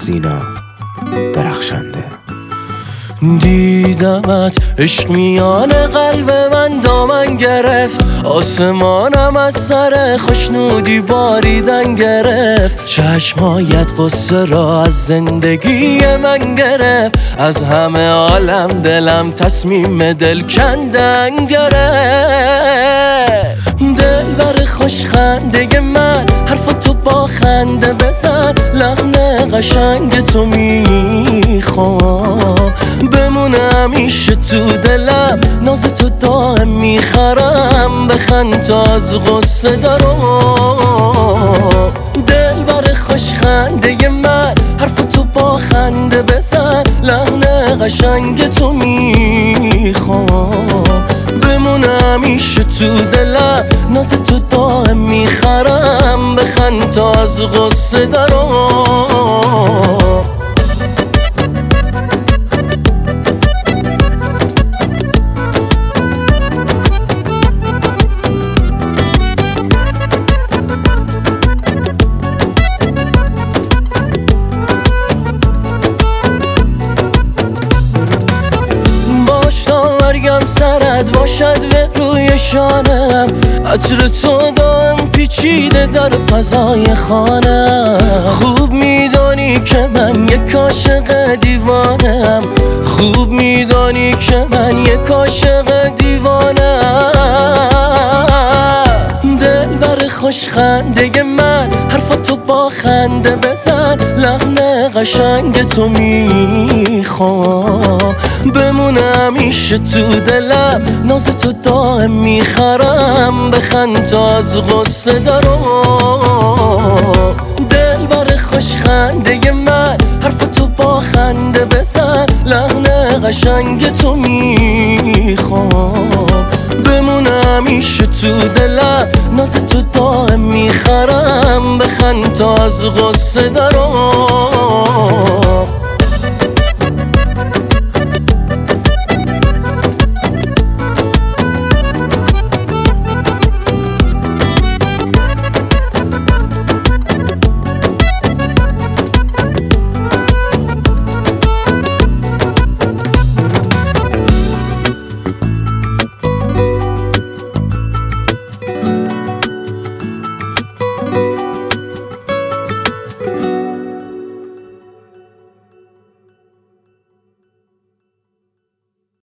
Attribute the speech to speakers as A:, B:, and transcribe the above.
A: سینا درخشنده.
B: دیدمت عشق میان قلب من دامن گرفت، آسمانم از سر خوشنودی باریدن گرفت. چشمایت قصه را از زندگی من گرفت، از همه عالم دلم تصمیم دل کندن گرفت. دلبر خوش خنده من حرف تو با خنده بزن، لحن قشنگ تو میخوام بمونه همیشه تو دلم، ناز تو دائم میخرم بخند تا از غصه دارم. دلبر خوش خنده من حرف تو با خنده بزن، لحن قشنگ تو میخوام بمونه همیشه تو دلم، ناز تو دائم میخرم بخند تا از غصه دارم. مرگم سرت باشد به روی شانم، عطر تو دائم پیچیده در فضای خانم. خوب میدانی که من یک عاشق دیوانم، خوب میدانی که من یک عاشق دیوانم. دلبر خوش خنده من حرف تو با خنده بزن، لحن قشنگ تو میخوام بمونه همیشه تو دلم، ناز تو دائم میخرم بخند تا از غصه دارم. دلبر خوش خنده من حرف تو با خنده بزن، لحن قشنگ تو میخوام بمونه همیشه تو دلم، ناز تو دائم میخرم بخند تا از غصه دارم.